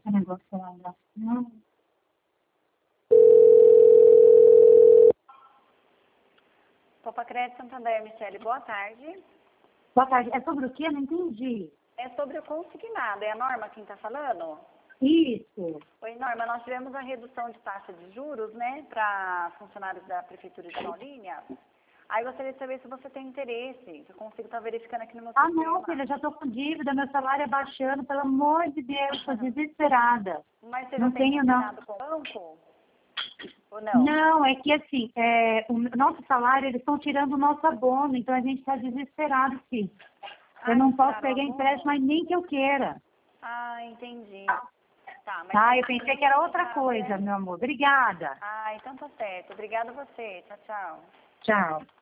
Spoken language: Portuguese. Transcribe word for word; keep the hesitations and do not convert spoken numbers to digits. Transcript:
esse negócio lá. Não. Copa Crédito Santander, Michele, boa tarde. Boa tarde. É sobre o quê? Não entendi. É sobre o consignado. É a Norma quem está falando? Isso. Oi, Norma, nós tivemos a redução de taxa de juros, né, para funcionários da Prefeitura de Paulínia. Aí gostaria de saber se você tem interesse. Eu consigo estar verificando aqui no meu Ah, sistema. não, filha, já tô com dívida, meu salário é baixando, pelo amor de Deus, tô desesperada. Mas você Não já tem tenho, não. combinado com o banco? Ou não? Não, é que assim, é, o nosso salário, eles estão tirando o nosso abono, então a gente está desesperado, filho. Eu Ah, não eles posso tiraram o pegar abono? empréstimo, mas nem que eu queira. Ah, entendi. Tá, mas... Tá, você eu tem pensei que era outra combinado, coisa, né? meu amor. Obrigada. Ah, então tá certo. Obrigada a você. Tchau, tchau. Tchau.